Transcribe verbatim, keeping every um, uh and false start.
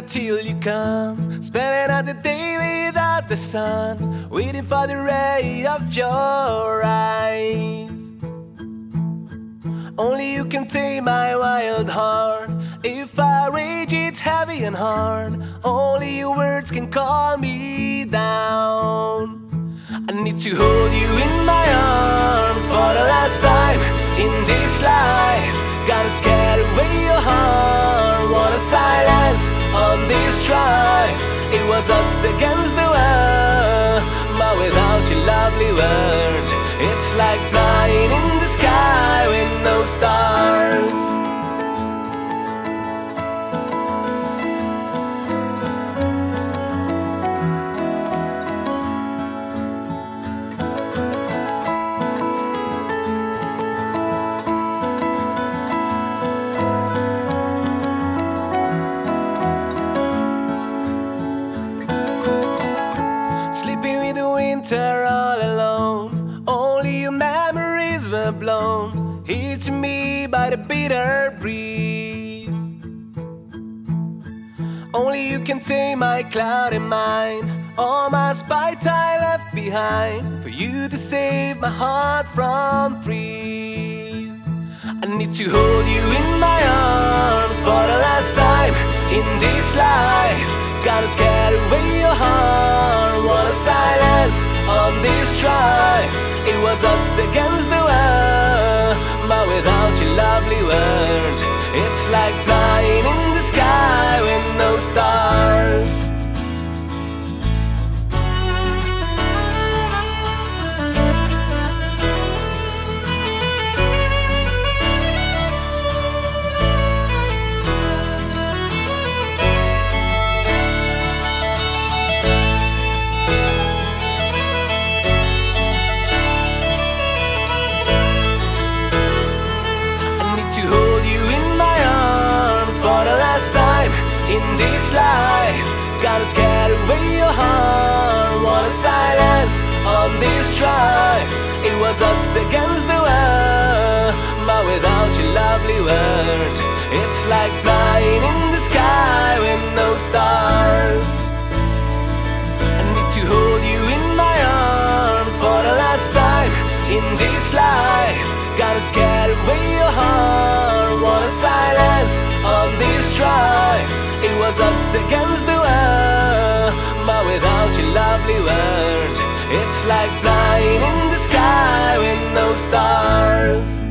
until you come, spending out the day without the sun, waiting for the ray of your eyes. Only you can tame my wild heart. If I rage, it's heavy and hard. Only your words can calm me down. I need to hold you in my arms for the last time in this life. Gotta scare away your heart. Wanna silence on this drive. It was us against the world, but without your lovely words, it's like flying in the sky with no stars. Winter all alone, only your memories were blown here to me by the bitter breeze. Only you can tame my cloudy mind, all my spite I left behind, for you to save my heart from freeze. I need to hold you in my arms for the last time in this life. Gotta scare away your heart. Wanna silence on this drive. It was us against the world, but without your lovely words, it's like flying in the sky with no stars. In this life, gotta scare away your heart. Wanna silence on this drive. It was us against the world, but without your lovely words, it's like flying in the sky with no stars. I need to hold you in my arms for the last time in this life. Gotta scare away your heart. Wanna silence on this drive. It was us against the world, but without your lovely words, it's like flying in the sky with no stars.